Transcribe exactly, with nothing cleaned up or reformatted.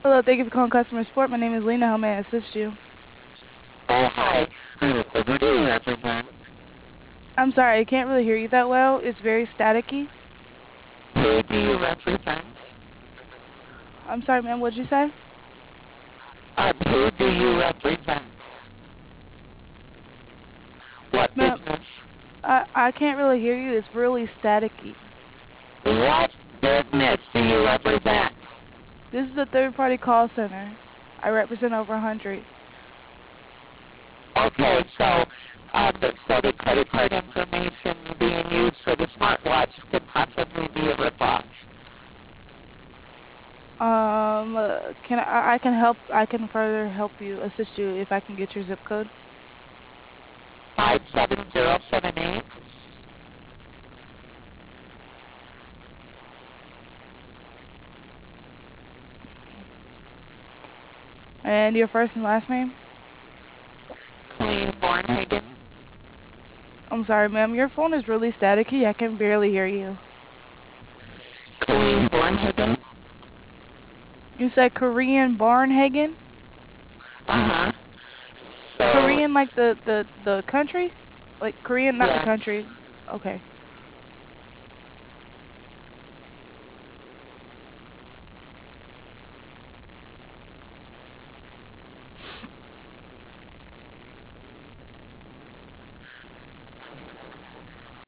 Hello, thank you for calling customer support. My name is Lena. How may I assist you? Oh, hi. Uh, who do you represent? I'm sorry, I can't really hear you that well. It's very staticky. Who do you represent? I'm sorry, ma'am. What'd you say? Uh, who do you represent? What Ma'am, business? I, I can't really hear you. It's really staticky. What business do you represent? This is a third-party call center. I represent over a hundred. Okay, so, uh, the, so the credit card information being used for the smartwatch could possibly be a ripoff. Um, uh, can I, I can help, I can further help you, assist you if I can get your zip code. five seven zero seven eight. And your first and last name? Clean Bornhagen. I'm sorry, ma'am. Your phone is really staticky. I can barely hear you. Clean Bornhagen. You said Korean Barnhagen? Uh-huh. So, Korean like the, the, the country? Like Korean, not the yes. country. Okay.